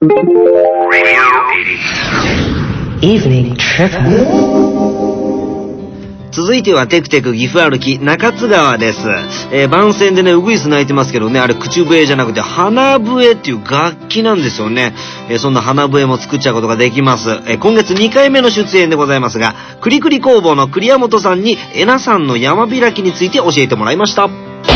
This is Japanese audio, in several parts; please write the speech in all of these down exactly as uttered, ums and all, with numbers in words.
Evening Trip。続いてはテクテク岐阜歩き中津川です。えー、番宣でねウグイス鳴いてますけどね、あれ口笛じゃなくて花笛っていう楽器なんですよね。えー、そんな花笛も作っちゃうことができます。えー、今月にかいめの出演でございますが、くりくり工房の栗山本さんにえなさんの山開きについて教えてもらいました。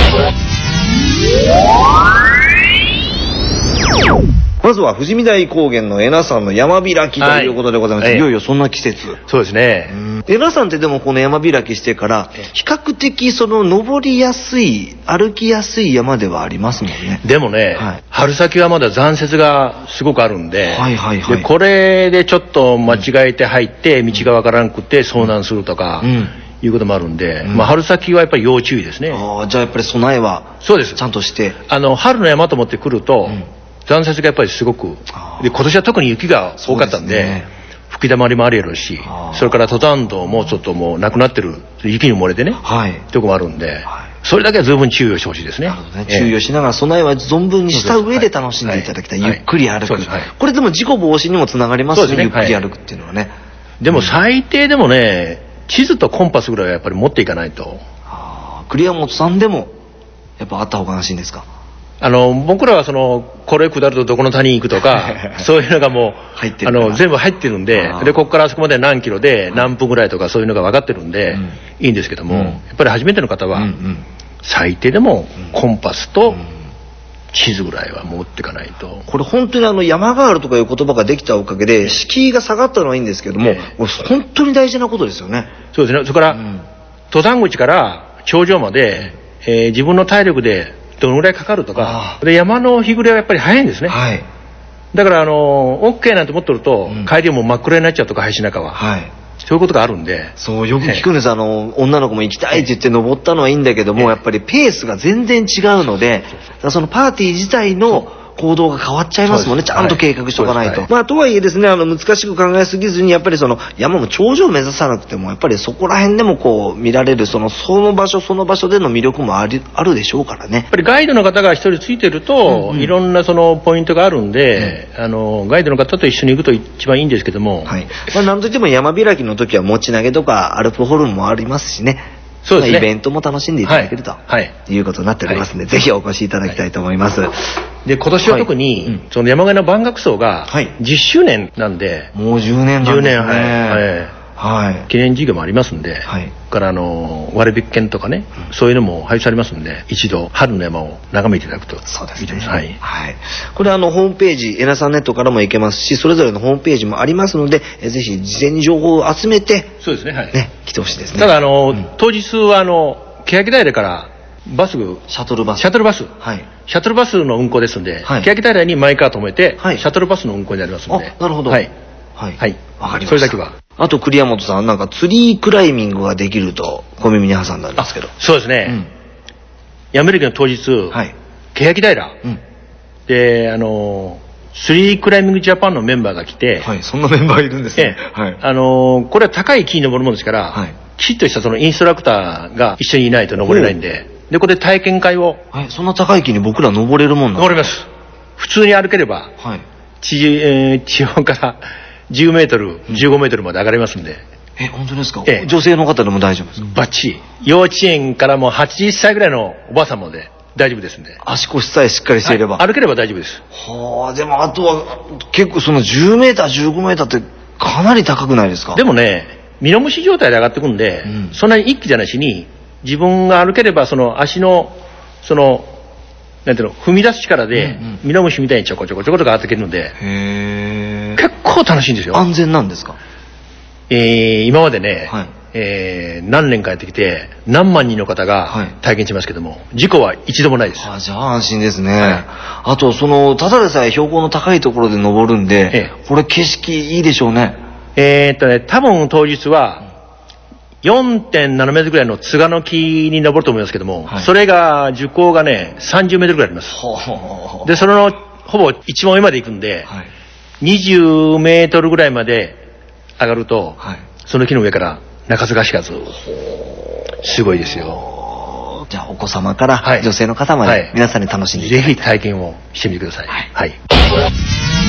まずは富士見台高原のえなさんの山開きということでございます。はい、いよいよそんな季節。 そうですね。 えなさんってでもこの山開きしてから比較的その登りやすい歩きやすい山ではありますもんね。 でもね、はい、春先はまだ残雪がすごくあるんで、 はいはいはい、 でこれでちょっと間違えて入って道がわからなくて遭難するとか、うん、いうこともあるんで、うん、まあ春先はやっぱり要注意ですね。 ああ、じゃあやっぱり備えはそうですちゃんとしてあの春の山と思ってくると、うん、残雪がやっぱりすごくで今年は特に雪が多かったんで、吹き溜まりもあるやろうし、それから登山道もちょっともうなくなってる雪に埋もれてね、はい、とこもあるんで、はい、それだけは十分注意をしてほしいですね。 なるほどね、注意をしながら備えは存分にした上で楽しんでいただきたい。ゆっくり歩く、はいはい、これでも事故防止にもつながりますね、ゆっくり歩くっていうのはね。 でも最低でもね、地図とコンパスぐらいはやっぱり持っていかないと。 栗山本さんでもやっぱあった方が安心ですか？ あの僕らはそのこれ下るとどこの谷に行くとかそういうのがもう入ってるあの全部入ってるんで、でここからあそこまで何キロで何分ぐらいとかそういうのが分かってるんで、うん、いいんですけども、うん、やっぱり初めての方は、うんうん、最低でもコンパスと地図ぐらいは持っていかないと。 これ本当にあの山があるとかいう言葉ができたおかげで敷居が下がったのはいいんですけども、えー、本当に大事なことですよね。 そうですね。それから、うん、登山口から頂上まで、えー、自分の体力でどのぐらいかかるとかで、山の日暮れはやっぱり早いんですね。はい、だからあの OK なんて思っとると、うん、帰りも真っ暗になっちゃうとか林中は、はい、そういうことがあるんで。 そうよく聞くんです。あの女の子も行きたいって言って登ったのはいいんだけども、やっぱりペースが全然違うので、そのパーティー自体の行動が変わっちゃいますもんね。ちゃんと計画しとかないと、はい、まあとはいえですね、あの難しく考えすぎずに、やっぱりその山も頂上を目指さなくてもやっぱりそこら辺でもこう見られるそのその場所その場所での魅力もありあるでしょうからね。やっぱりガイドの方が一人ついてると、うんうん、いろんなそのポイントがあるんで、うん、あのガイドの方と一緒に行くと一番いいんですけども、はい、 まあなんといっても山開きの時は持ち投げとかアルプホルンもありますしね。そうですね、まあ、イベントも楽しんでいただけると、はい、いうことになっておりますので、はい、ぜひお越しいただきたいと思います。はい、 で今年は特に、はい、その山鹿の万学荘がじゅっしゅうねんなんで、 もうじゅうねんなんですね。じゅうねん、 はいはいはい、記念事業もありますんで、はい、からあの割引券とかね、うん、そういうのも配布されますんで、一度春の山を眺めていただくと。 そうですね、はいはい、これあのホームページえなさんネットからも行けますし、それぞれのホームページもありますので、えぜひ事前に情報を集めて、 そうですね、はい、 ね、来てほしいですね。 ただあの、うん、当日はあの欅平からバスシャトルバスシャトルバス、はい、シャトルバスの運行ですんで、はい、欅平にマイカー止めて、はい、シャトルバスの運行になりますので。 あ、なるほど、 はいはい、はい、 わかりました。 それだけは。 あと栗山本さん、なんかツリークライミングができると小耳に挟んだんですけど。 そうですね、うん、山開きの当日、はい、欅平、うん、であのスリークライミングジャパンのメンバーが来て、 はい、そんなメンバーいるんですね、 ええ、はい、あのこれは高い木に登るものですから、はい、きちっとしたそのインストラクターが一緒にいないと登れないんで、でこれで体験会を、 はい、そんな高い木に僕ら登れるもんなんですか？ 登れます。普通に歩ければ、はい、地, えー、地表からじゅうメートル、じゅうごメートルまで上がれますんで。 え、本当ですか？ええ、女性の方でも大丈夫ですか？ バッチリ。幼稚園からもうはちじゅっさいぐらいのおばあさんまで大丈夫ですんで。 足腰さえしっかりしていれば、 はい、歩ければ大丈夫です。 はあ、でもあとは結構そのじゅうメーターじゅうごメーターってかなり高くないですか？ でもね、ミノムシ状態で上がってくんで、うん、そんなに一気じゃないしに、自分が歩ければその足のそのなんていうの、踏み出す力で、うんうん、ミノムシみたいにちょこちょこちょこちょこ上がっていけるので、へー、結構楽しいんですよ。 安全なんですか？ えー、今までね、はい、えー、何年かやってきて何万人の方が体験しますけども、はい、事故は一度もないです。 あ、じゃあ安心ですね、はい、あとそのただでさえ標高の高いところで登るんで、ええ、これ景色いいでしょうね。 えーっとね、多分当日は よんてんななメートルぐらいのツガの木に登ると思いますけども、はい、それが樹高がねさんじゅうメートルぐらいあります。でそのほぼ一番上まで行くんで、はい、にじゅうメートルぐらいまで上がると、はい、その木の上から中津頭ずすごいですよ。 じゃあお子様から女性の方まで皆さんに楽しんでいただきたい、 ぜひ体験をしてみてください。はい、はい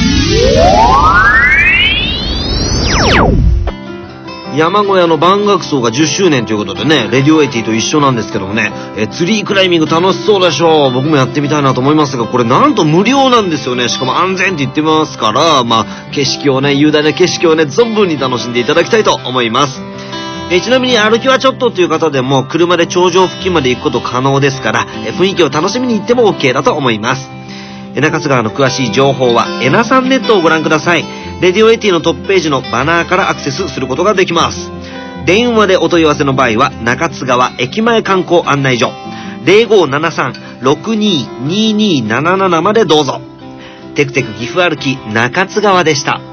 山小屋の番楽荘がじゅっしゅうねんということでね、レディオエイティと一緒なんですけどもね、えツリークライミング楽しそうでしょう。僕もやってみたいなと思いますが、これなんと無料なんですよね。しかも安全って言ってますから、まあ、景色をね、雄大な景色をね、存分に楽しんでいただきたいと思います。えちなみに歩きはちょっとという方でも、車で頂上付近まで行くこと可能ですから、え雰囲気を楽しみに行っても OK だと思います。え中津川の詳しい情報は、えなさんネットをご覧ください。レディオエイティのトップページのバナーからアクセスすることができます。電話でお問い合わせの場合は、中津川駅前観光案内所 ゼロごーななさん ろくにーにーにーなななな までどうぞ。テクテク岐阜歩き中津川でした。